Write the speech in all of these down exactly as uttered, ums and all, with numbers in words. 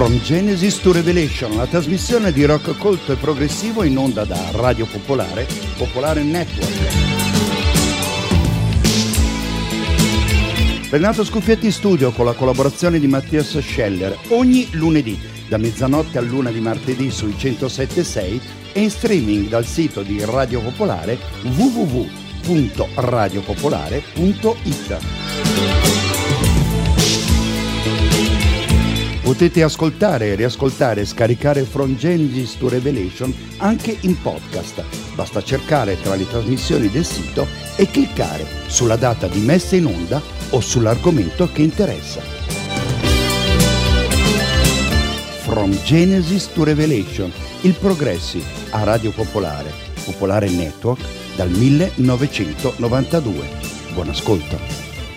From Genesis to Revelation, la trasmissione di rock colto e progressivo in onda da Radio Popolare, Popolare Network. Renato Scuffietti in studio con la collaborazione di Mattias Scheller ogni lunedì da mezzanotte a luna di martedì sui centosette e sei e in streaming dal sito di Radio Popolare w w w punto radio popolare punto i t. Potete ascoltare, riascoltare e scaricare From Genesis to Revelation anche in podcast. Basta cercare tra le trasmissioni del sito e cliccare sulla data di messa in onda o sull'argomento che interessa. From Genesis to Revelation, il progressi a Radio Popolare, Popolare Network dal millenovecentonovantadue. Buon ascolto.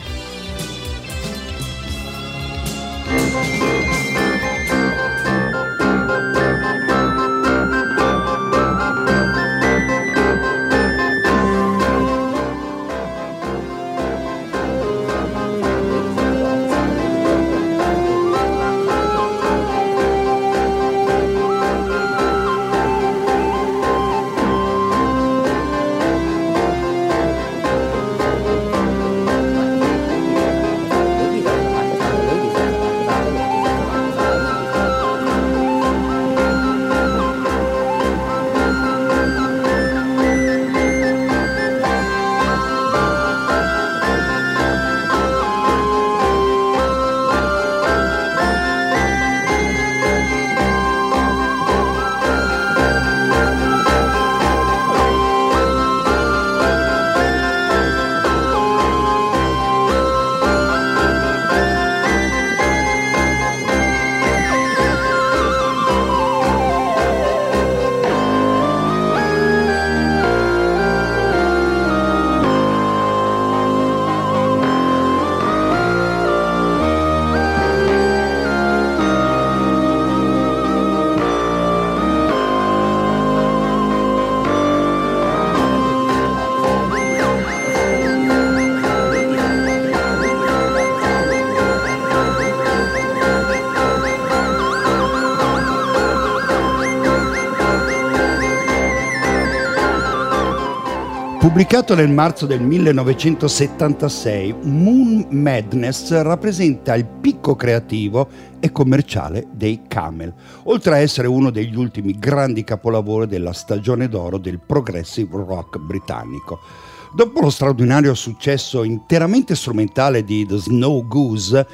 Pubblicato nel marzo del millenovecentosettantasei, Moon Madness rappresenta il picco creativo e commerciale dei Camel, oltre a essere uno degli ultimi grandi capolavori della stagione d'oro del progressive rock britannico. Dopo lo straordinario successo interamente strumentale di The Snow Goose,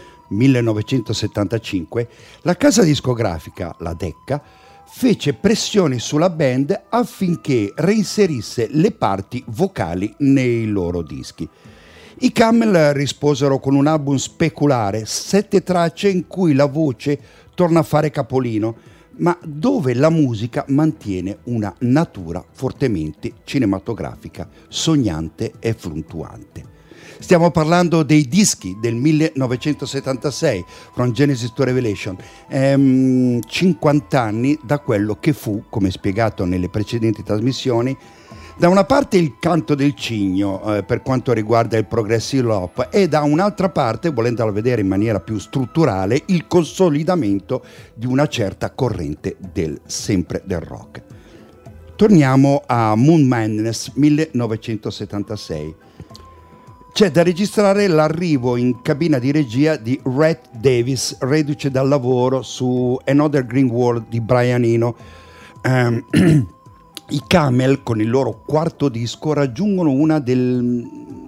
millenovecentosettantacinque, la casa discografica, la Decca, fece pressioni sulla band affinché reinserisse le parti vocali nei loro dischi. I Camel risposero con un album speculare, sette tracce in cui la voce torna a fare capolino, ma dove la musica mantiene una natura fortemente cinematografica, sognante e fluttuante. Stiamo parlando dei dischi del millenovecentosettantasei, From Genesis to Revelation, ehm, cinquanta anni da quello che fu, come spiegato nelle precedenti trasmissioni, da una parte il canto del cigno eh, per quanto riguarda il progressive rock e da un'altra parte, volendolo vedere in maniera più strutturale, il consolidamento di una certa corrente del sempre del rock. Torniamo a Moon Madness millenovecentosettantasei. C'è da registrare l'arrivo in cabina di regia di Rhett Davis, reduce dal lavoro su Another Green World di Brian Eno. Um, I Camel, con il loro quarto disco, raggiungono una del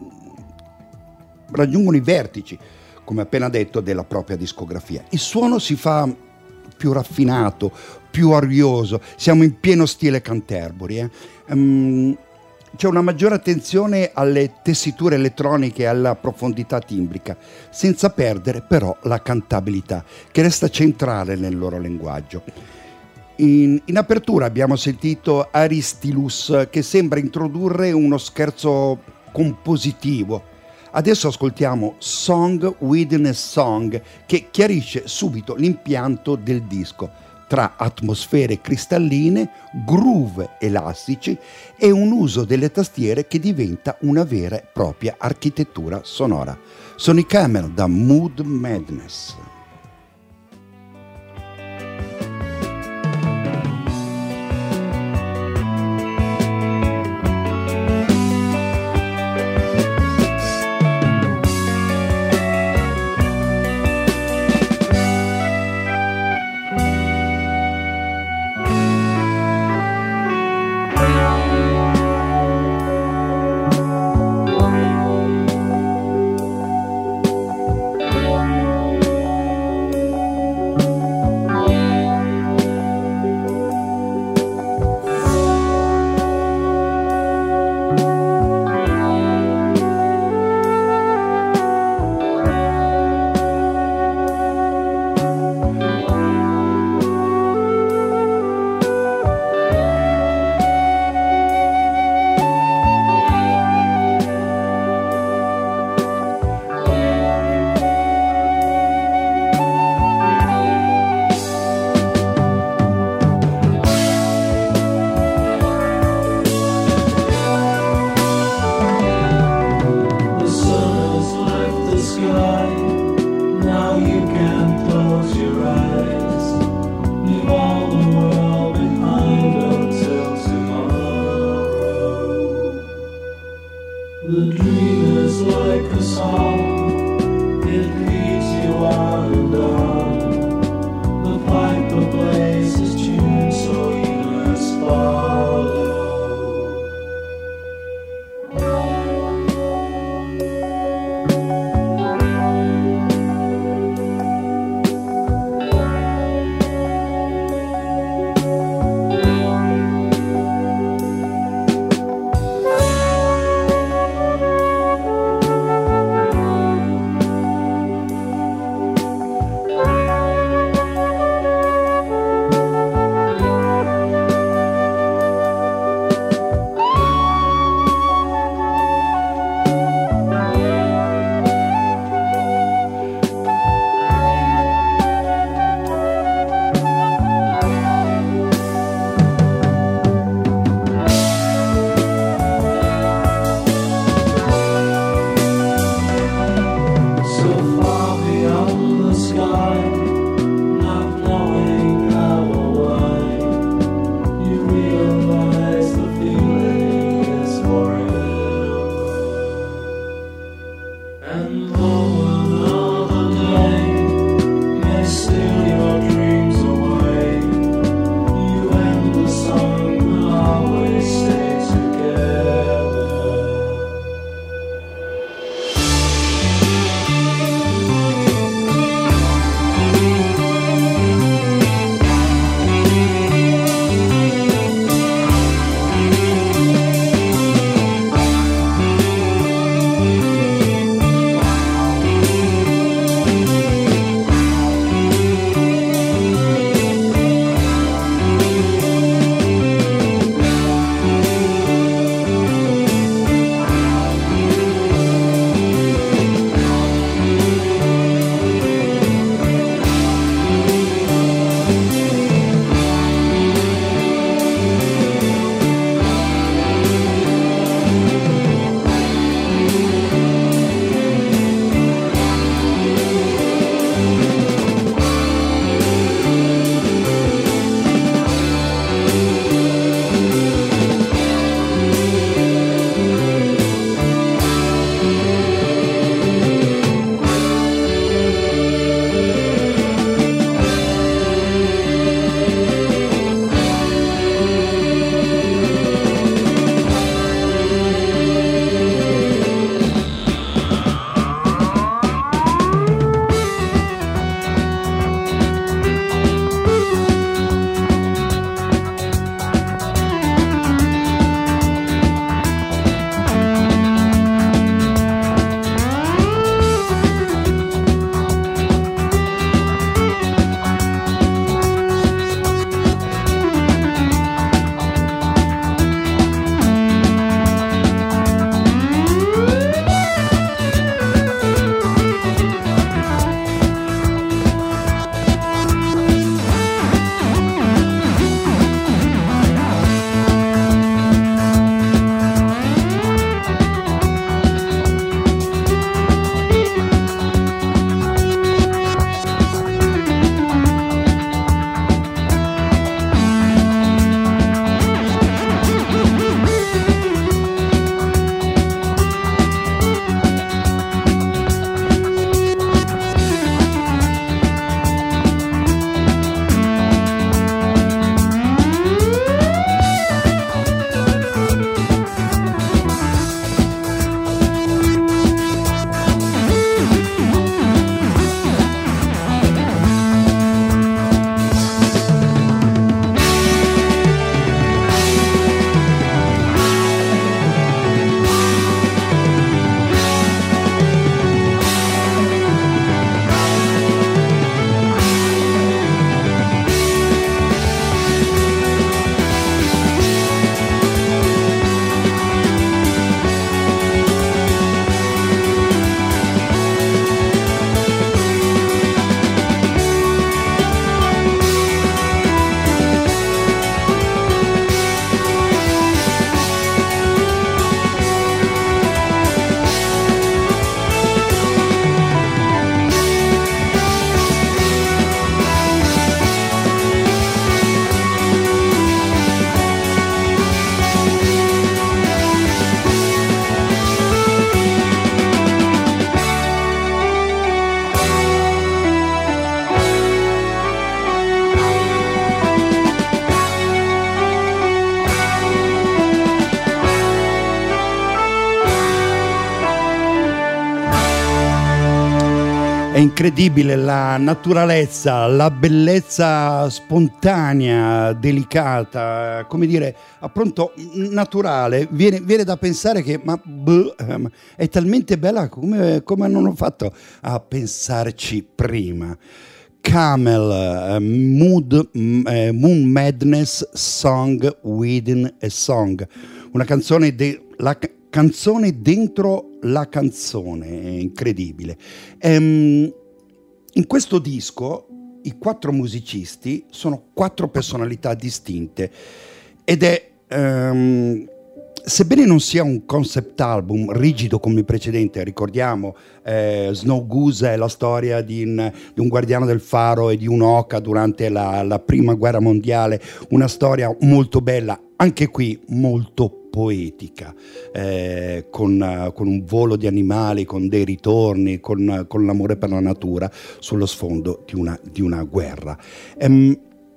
raggiungono i vertici, come appena detto, della propria discografia. Il suono si fa più raffinato, più arioso, siamo in pieno stile Canterbury. Eh? Um, C'è una maggiore attenzione alle tessiture elettroniche e alla profondità timbrica, senza perdere però la cantabilità, che resta centrale nel loro linguaggio. In, in apertura abbiamo sentito Aristilus, che sembra introdurre uno scherzo compositivo. Adesso ascoltiamo Song Within a Song, che chiarisce subito l'impianto del disco, tra atmosfere cristalline, groove elastici e un uso delle tastiere che diventa una vera e propria architettura sonora. Sono i Camel da Moon Madness. incredibile la naturalezza, la bellezza spontanea, delicata, come dire, appunto naturale. Viene, viene da pensare che ma, boh, è talmente bella, come, come non ho fatto a pensarci prima. Camel, uh, Mood, uh, Moon Madness, Song Within a Song, una canzone, de- la ca- canzone dentro la canzone, è incredibile. Um, in questo disco i quattro musicisti sono quattro personalità distinte ed è... Um, sebbene non sia un concept album rigido come il precedente, ricordiamo eh, Snow Goose è la storia di un, di un guardiano del faro e di un'oca durante la, la prima guerra mondiale, una storia molto bella, anche qui molto poetica, eh, con, con un volo di animali, con dei ritorni, con, con l'amore per la natura sullo sfondo di una, di una guerra. Ehm,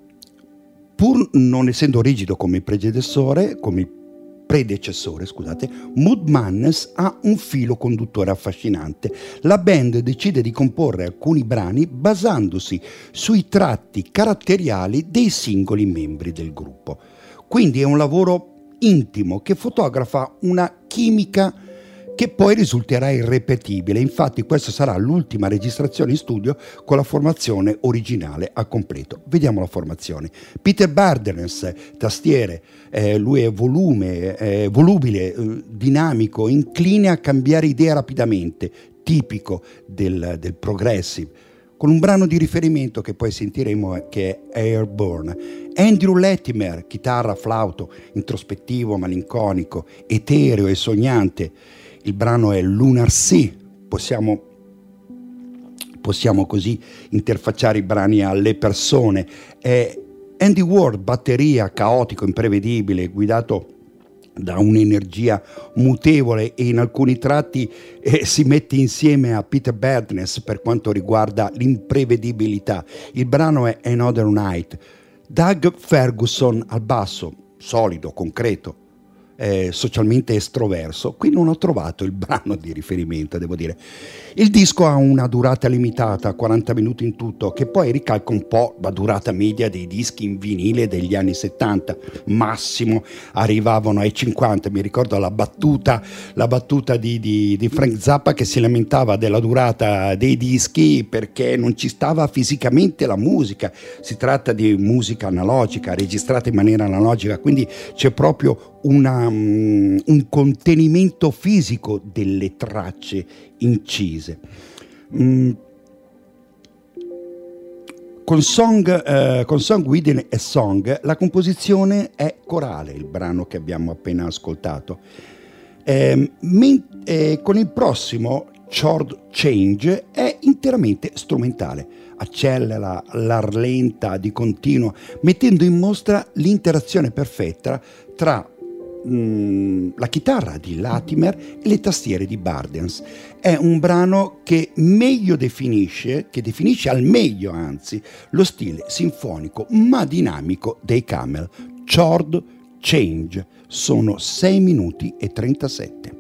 pur non essendo rigido come il predecessore, come il predecessore, scusate, Mood Madness ha un filo conduttore affascinante. La band decide di comporre alcuni brani basandosi sui tratti caratteriali dei singoli membri del gruppo. Quindi è un lavoro intimo che fotografa una chimica che poi risulterà irripetibile. Infatti questa sarà l'ultima registrazione in studio con la formazione originale a completo. Vediamo la formazione. Peter Bardens, tastiere, eh, lui è volume, eh, volubile, eh, dinamico, incline a cambiare idea rapidamente, tipico del, del progressive, con un brano di riferimento che poi sentiremo che è Airborne. Andrew Latimer, chitarra, flauto, introspettivo, malinconico, etereo e sognante. Il brano è Lunar Sea, possiamo, possiamo così interfacciare i brani alle persone. È Andy Ward, batteria, caotico, imprevedibile, guidato da un'energia mutevole e in alcuni tratti eh, si mette insieme a Peter Bardness per quanto riguarda l'imprevedibilità. Il brano è Another Night. Doug Ferguson al basso, solido, concreto, Eh, socialmente estroverso. Qui non ho trovato il brano di riferimento, devo dire. Il disco ha una durata limitata, quaranta minuti in tutto, che poi ricalca un po' la durata media dei dischi in vinile degli anni settanta, massimo arrivavano ai cinquanta. Mi ricordo la battuta la battuta di, di, di Frank Zappa che si lamentava della durata dei dischi perché non ci stava fisicamente la musica. Si tratta di musica analogica, registrata in maniera analogica, quindi c'è proprio Una, um, un contenimento fisico delle tracce incise. Mm. Con Song, eh, con Song Within a Song la composizione è corale, il brano che abbiamo appena ascoltato. Eh, men- eh, con il prossimo, Chord Change, è interamente strumentale, accelera, la rallenta di continuo, mettendo in mostra l'interazione perfetta tra la chitarra di Latimer e le tastiere di Bardens. È un brano che meglio definisce, che definisce al meglio anzi, lo stile sinfonico ma dinamico dei Camel. Chord Change, sono sei minuti e trentasette.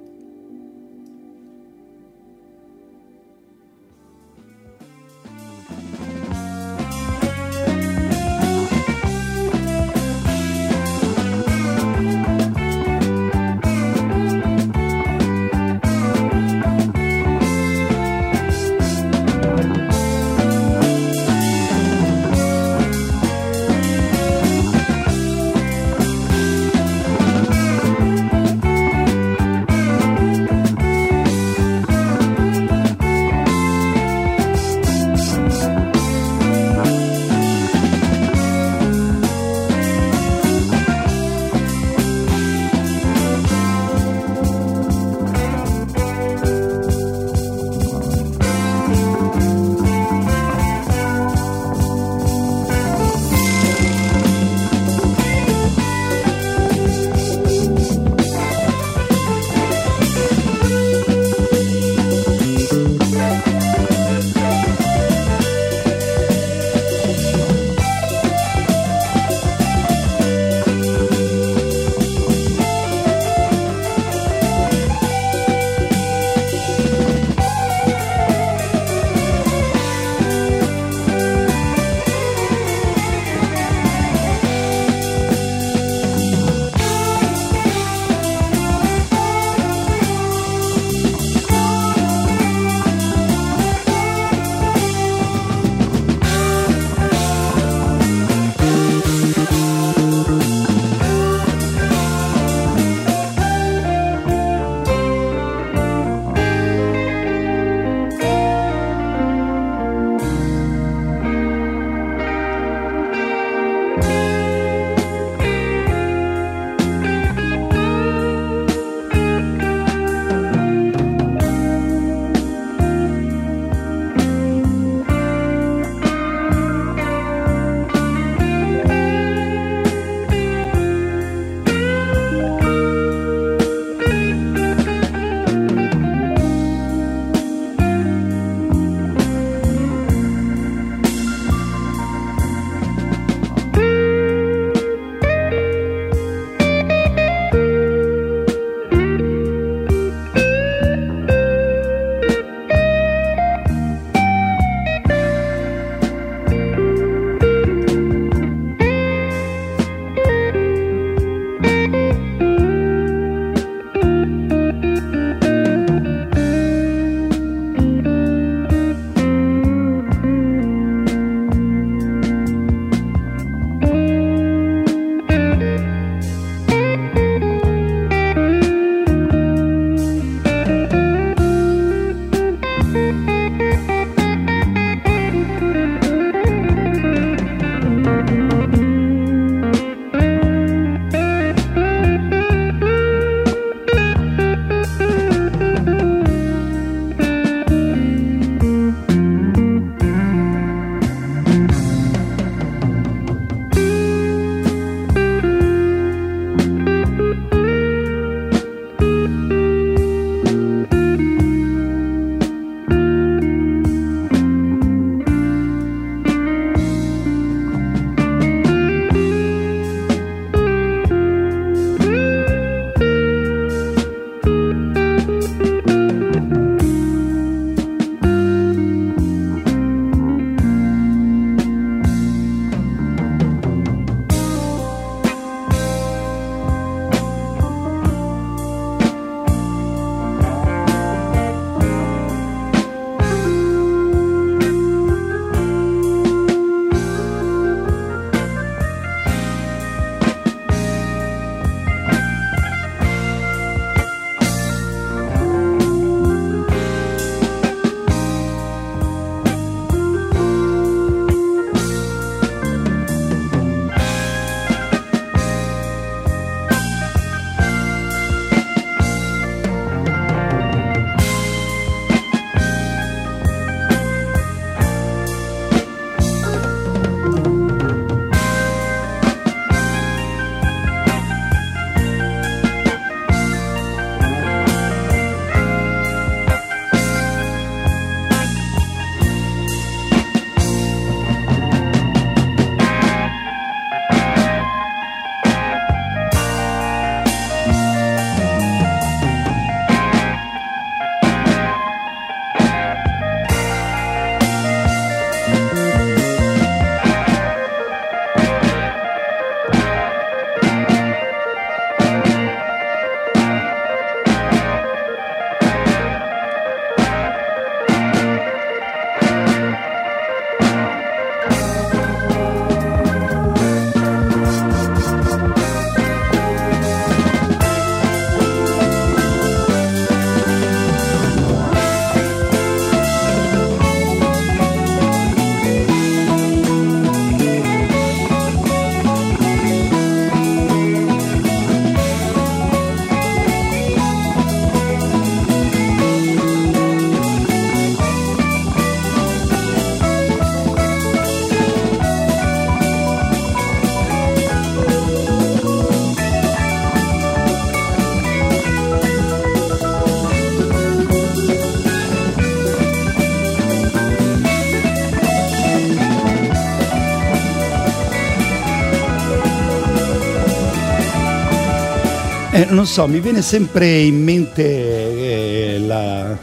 Eh, non so, mi viene sempre in mente eh, la...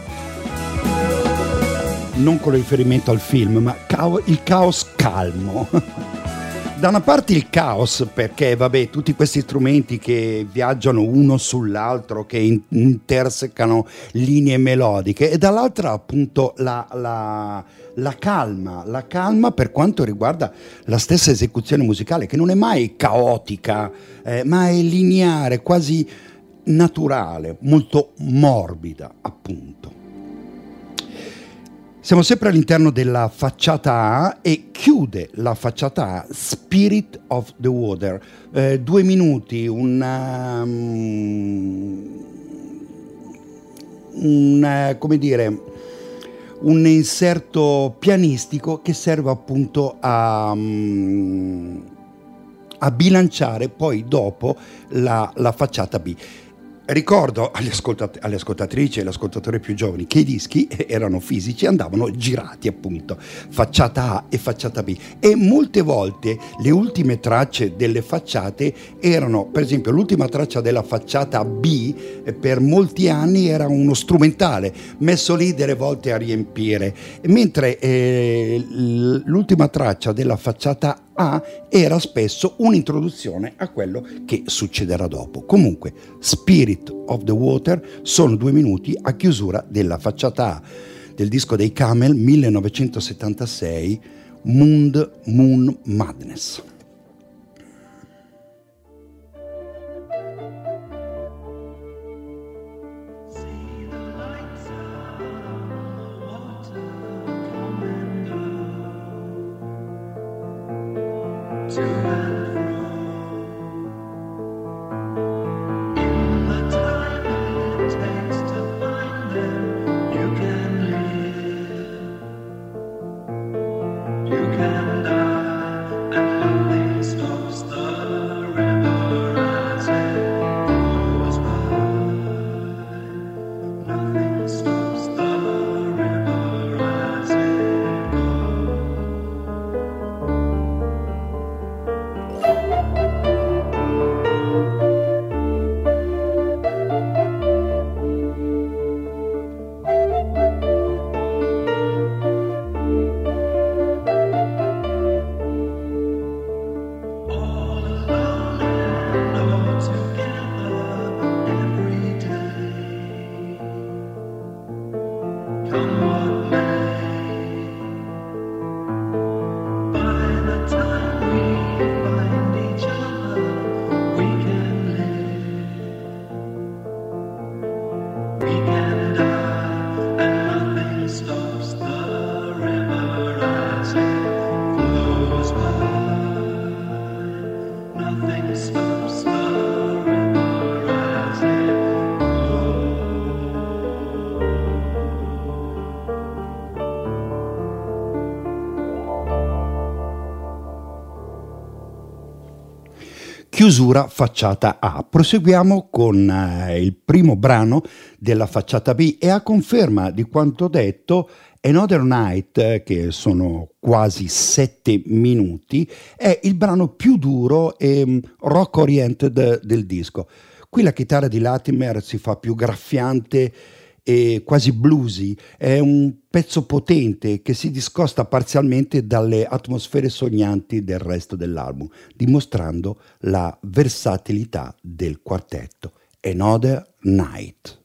non con riferimento al film, ma cao- il caos calmo. Da una parte il caos, perché vabbè, tutti questi strumenti che viaggiano uno sull'altro, che in- intersecano linee melodiche, e dall'altra appunto la, la, la calma, la calma per quanto riguarda la stessa esecuzione musicale, che non è mai caotica, eh, ma è lineare, quasi naturale, molto morbida, appunto. Siamo sempre all'interno della facciata A e chiude la facciata A Spirit of the Water. Eh, due minuti, una, un, come dire, un inserto pianistico che serve appunto a, a bilanciare poi dopo la, la facciata B. Ricordo agli ascoltat- alle ascoltatrici e agli ascoltatori più giovani che i dischi erano fisici e andavano girati appunto, facciata A e facciata B, e molte volte le ultime tracce delle facciate erano, per esempio l'ultima traccia della facciata B eh, per molti anni era uno strumentale messo lì delle volte a riempire, mentre eh, l'ultima traccia della facciata A era spesso un'introduzione a quello che succederà dopo. Comunque, Spirit of the Water sono due minuti a chiusura della facciata A del disco dei Camel millenovecentosettantasei, Moon Moon Madness. Chiusura facciata A. Proseguiamo con eh, il primo brano della facciata B e a conferma di quanto detto, Another Night, eh, che sono quasi sette minuti, è il brano più duro e um, rock oriented del disco. Qui la chitarra di Latimer si fa più graffiante e quasi bluesy, è un pezzo potente che si discosta parzialmente dalle atmosfere sognanti del resto dell'album, dimostrando la versatilità del quartetto. Another Night.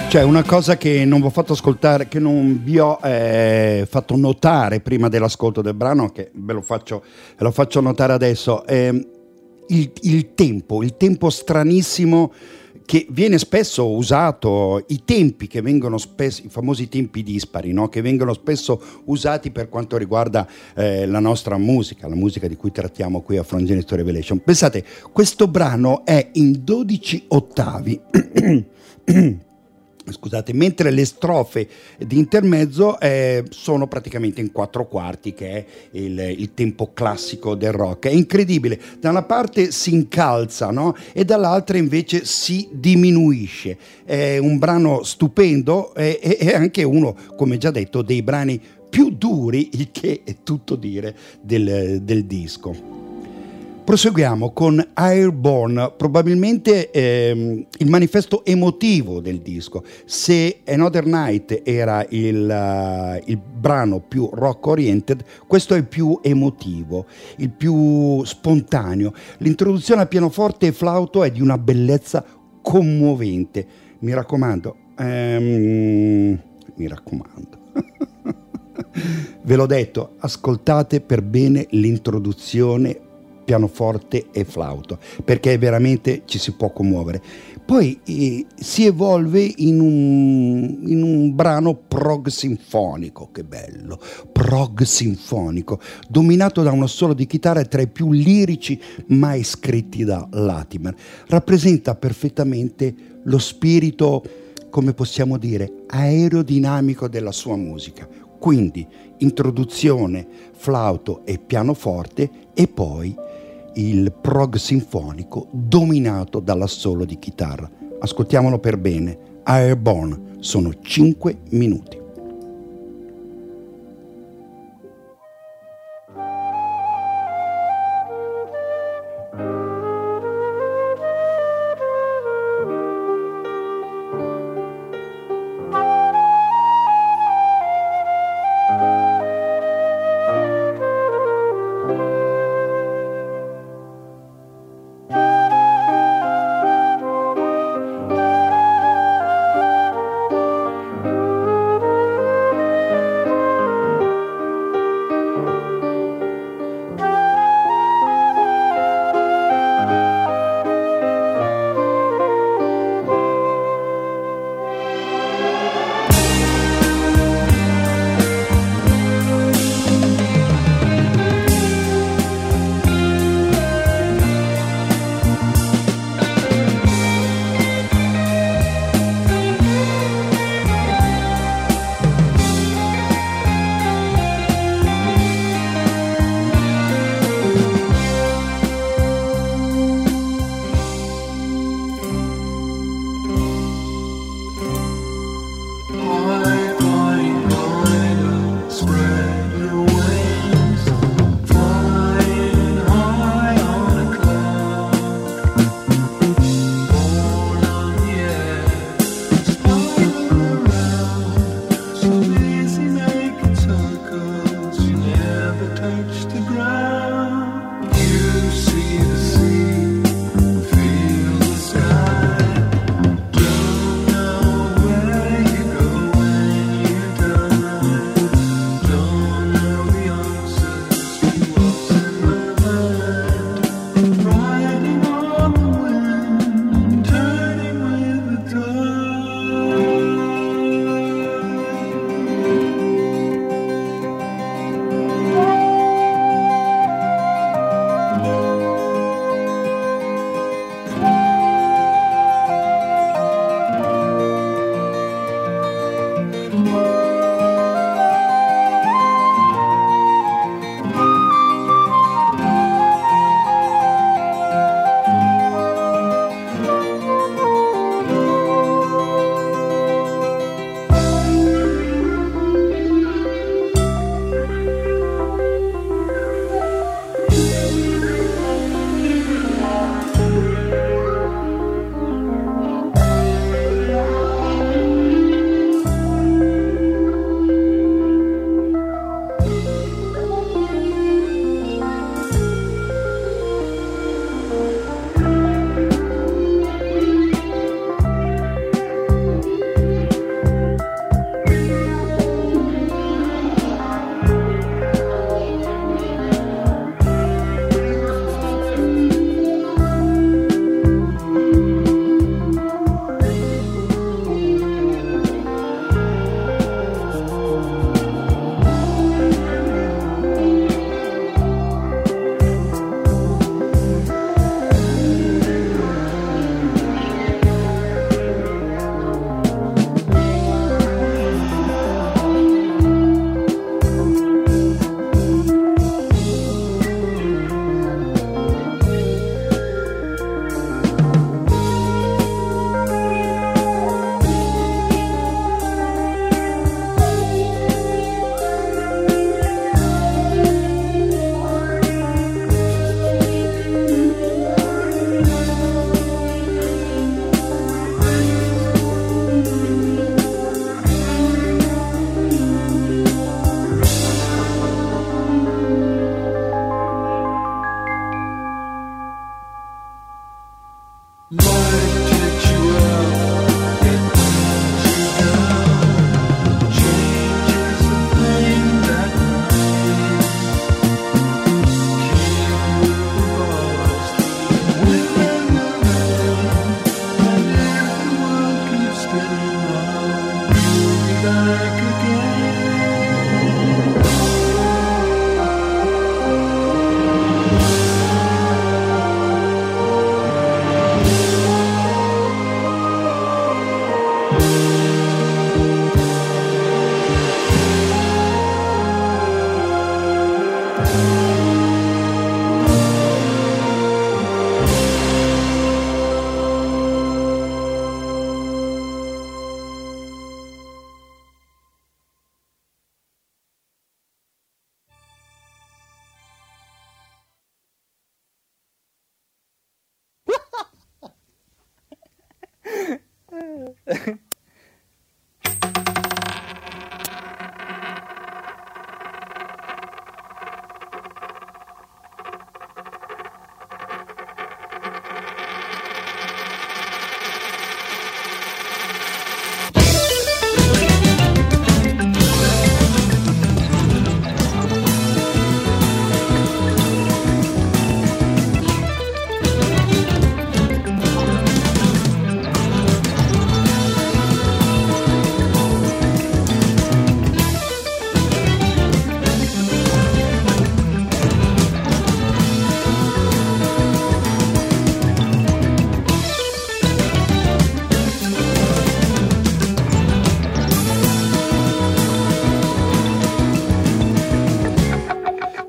Cioè, una cosa che non vi ho fatto ascoltare, che non vi ho eh, fatto notare prima dell'ascolto del brano, che ve lo faccio, ve lo faccio notare adesso, eh, il, il tempo, il tempo stranissimo che viene spesso usato, i tempi che vengono spesso, i famosi tempi dispari, no? Che vengono spesso usati per quanto riguarda eh, la nostra musica, la musica di cui trattiamo qui a From Genesis to Revelation. Pensate, questo brano è in dodici ottavi. Scusate, mentre le strofe di intermezzo eh, sono praticamente in quattro quarti, che è il, il tempo classico del rock. È incredibile, da una parte si incalza, no? E dall'altra invece si diminuisce. È un brano stupendo e eh, è anche uno, come già detto, dei brani più duri, il che è tutto dire, del, del disco. Proseguiamo con Airborne, probabilmente ehm, il manifesto emotivo del disco. Se Another Night era il, uh, il brano più rock oriented, questo è il più emotivo, il più spontaneo. L'introduzione a pianoforte e flauto è di una bellezza commovente. Mi raccomando, ehm, mi raccomando. Ve l'ho detto, ascoltate per bene l'introduzione pianoforte e flauto, perché veramente ci si può commuovere. Poi eh, si evolve in un, in un brano prog sinfonico, che bello, prog sinfonico, dominato da un assolo di chitarra tra i più lirici mai scritti da Latimer. Rappresenta perfettamente lo spirito, come possiamo dire, aerodinamico della sua musica. Quindi introduzione, flauto e pianoforte, e poi il prog sinfonico dominato dall'assolo di chitarra. Ascoltiamolo per bene. Airborne, sono cinque minuti.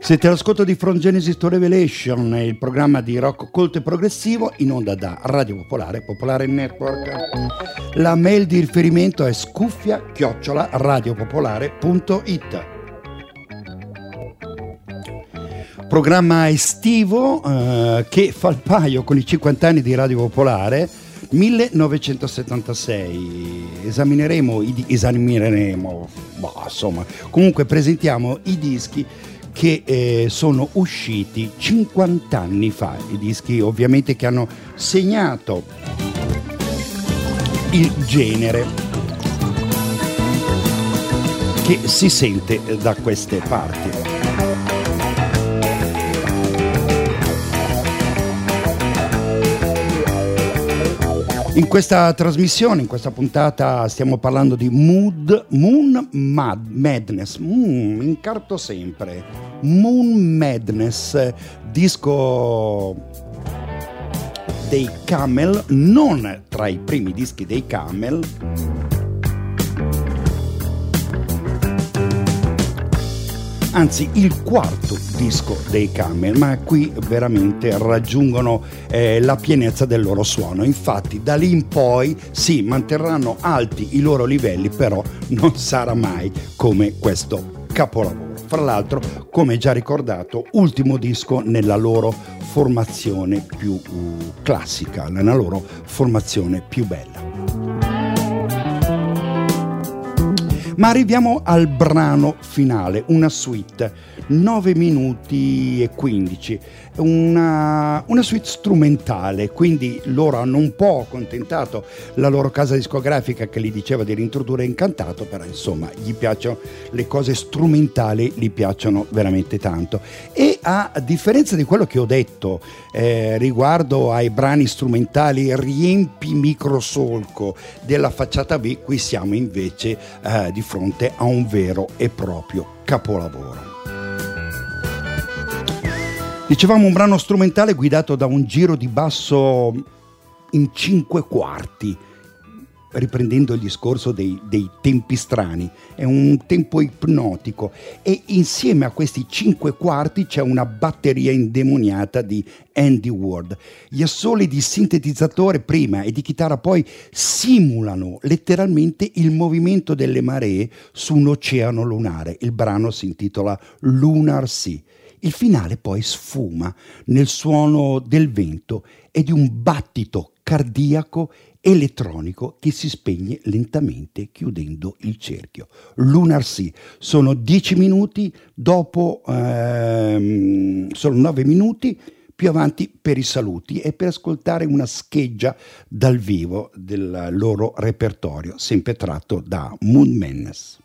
Siete all'ascolto di From Genesis to Revelation, il programma di rock colto e progressivo in onda da Radio Popolare, Popolare Network. La mail di riferimento è scuffia chiocciola radiopopolare punto it. Programma estivo eh, che fa il paio con i cinquanta anni di Radio Popolare. millenovecentosettantasei. Esamineremo, i, esamineremo boh, insomma, comunque presentiamo i dischi che eh, sono usciti cinquanta anni fa, i dischi ovviamente che hanno segnato il genere che si sente da queste parti. In questa trasmissione, in questa puntata, stiamo parlando di Mood, Moon Mad, Madness. Mm, mi incarto sempre. Moon Madness, disco dei Camel, non tra i primi dischi dei Camel. Anzi, il quarto disco dei Camel, ma qui veramente raggiungono eh, la pienezza del loro suono. Infatti da lì in poi sì, manterranno alti i loro livelli, però non sarà mai come questo capolavoro. Fra l'altro, come già ricordato, ultimo disco nella loro formazione più uh, classica, nella loro formazione più bella. Ma arriviamo al brano finale, una suite, nove minuti e quindici, una, una suite strumentale, quindi loro hanno un po' accontentato la loro casa discografica che gli diceva di reintrodurre Incantato, però insomma gli piacciono le cose strumentali, gli piacciono veramente tanto. E a differenza di quello che ho detto eh, riguardo ai brani strumentali riempi microsolco della facciata B, qui siamo invece eh, di fronte a un vero e proprio capolavoro. Dicevamo un brano strumentale guidato da un giro di basso in cinque quarti, riprendendo il discorso dei, dei tempi strani, è un tempo ipnotico e insieme a questi cinque quarti c'è una batteria indemoniata di Andy Ward. Gli assoli di sintetizzatore prima e di chitarra poi simulano letteralmente il movimento delle maree su un oceano lunare. Il brano si intitola Lunar Sea. Il finale poi sfuma nel suono del vento e di un battito cardiaco elettronico che si spegne lentamente chiudendo il cerchio. Lunar Sea. Sono dieci minuti, dopo ehm, sono nove minuti, più avanti per i saluti e per ascoltare una scheggia dal vivo del loro repertorio, sempre tratto da Moon Madness.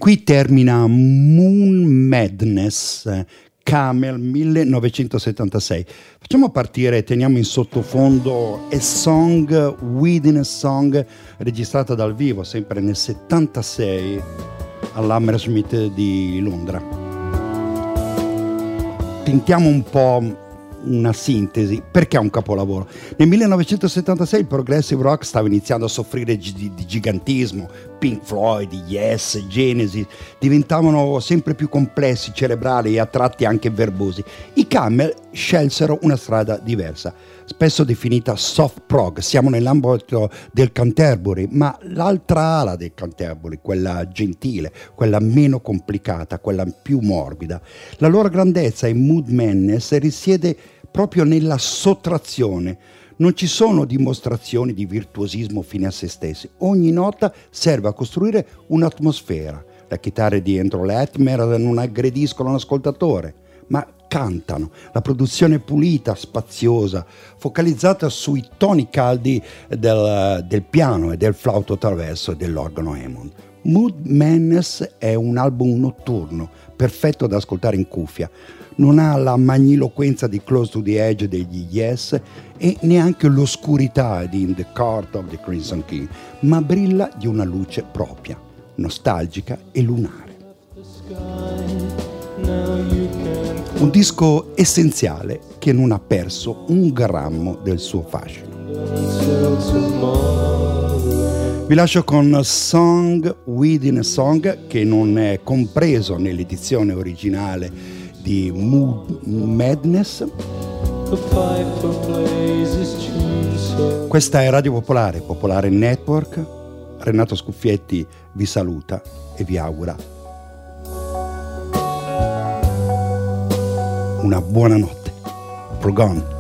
qui termina Moon Madness, Camel millenovecentosettantasei. Facciamo partire, teniamo in sottofondo A Song Within a Song, registrata dal vivo sempre nel settantasei all'Hammersmith di Londra. Tentiamo un po' una sintesi, perché è un capolavoro. Nel millenovecentosettantasei il progressive rock stava iniziando a soffrire di, di gigantismo. Pink Floyd, Yes, Genesis diventavano sempre più complessi, cerebrali e a tratti anche verbosi. I Camel scelsero una strada diversa, spesso definita soft prog. Siamo nell'ambito del Canterbury, ma l'altra ala del Canterbury, quella gentile, quella meno complicata, quella più morbida. La loro grandezza in Mood Madness risiede proprio nella sottrazione. Non ci sono dimostrazioni di virtuosismo fine a se stessi. Ogni nota serve a costruire un'atmosfera. Le chitarre di Andrew Latimer non aggrediscono l'ascoltatore, ma cantano. La produzione è pulita, spaziosa, focalizzata sui toni caldi del, del piano e del flauto traverso e dell'organo Hammond. Mood Madness è un album notturno, perfetto da ascoltare in cuffia. Non ha la magniloquenza di Close to the Edge degli Yes e neanche l'oscurità di In the Court of the Crimson King, ma brilla di una luce propria, nostalgica e lunare. Un disco essenziale che non ha perso un grammo del suo fascino. Vi lascio con Song Within a Song, che non è compreso nell'edizione originale di Mood Madness. Questa è Radio Popolare, Popolare Network. Renato Scuffietti vi saluta e vi augura una buona notte. Progon.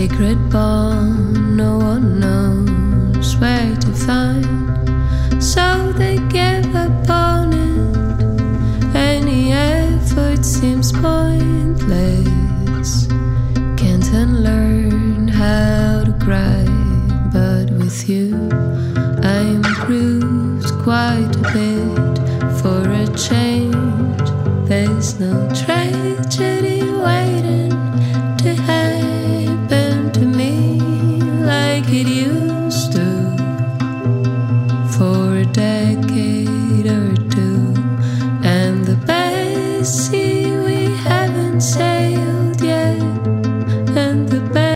sacred bond no one knows where to find, so they give up on it. Any effort seems pointless. Can't unlearn how to cry, but with you I improved quite a bit. For a change, there's no tragedy.